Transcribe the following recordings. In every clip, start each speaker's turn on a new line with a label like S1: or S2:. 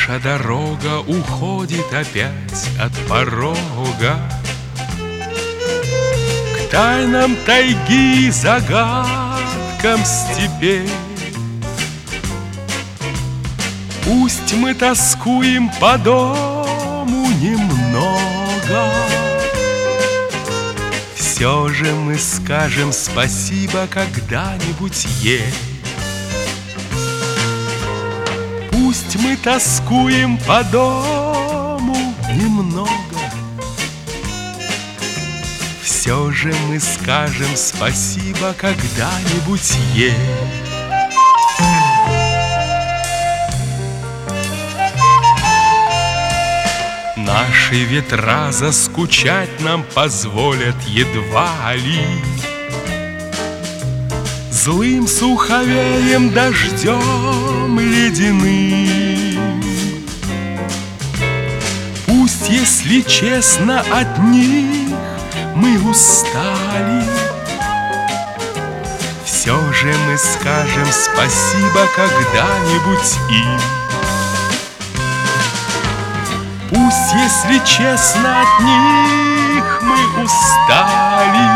S1: Наша дорога уходит опять от порога к тайнам тайги, загадкам степей. Пусть мы тоскуем по дому немного, все же мы скажем спасибо когда-нибудь ей. Пусть мы тоскуем по дому немного, все же мы скажем спасибо когда-нибудь ей. Наши ветра заскучать нам позволят едва ли. Злым суховеем, дождем ледяным. Пусть, если честно, от них мы устали, все же мы скажем спасибо когда-нибудь им. Пусть, если честно, от них мы устали,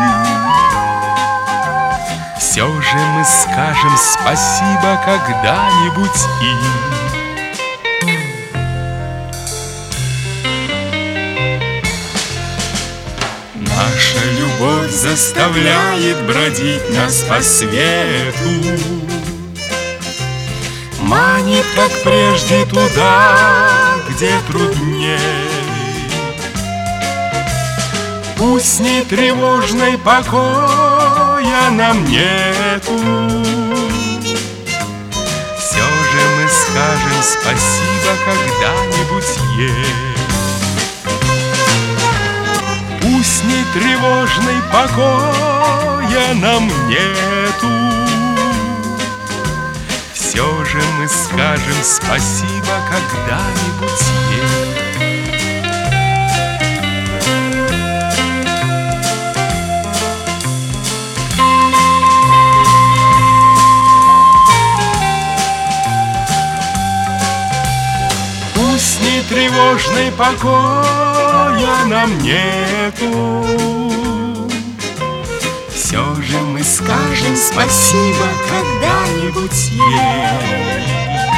S1: все же мы скажем спасибо когда-нибудь им. Наша любовь заставляет бродить нас по свету, манит, как прежде, туда, где трудней. Пусть не тревожной покоя нам нету, все же мы скажем спасибо когда-нибудь ей. Пусть не тревожной покоя нам нету, все же мы скажем спасибо когда-нибудь ей. Пусть не тревожной покоя нам нету, все же мы скажем спасибо когда-нибудь ей.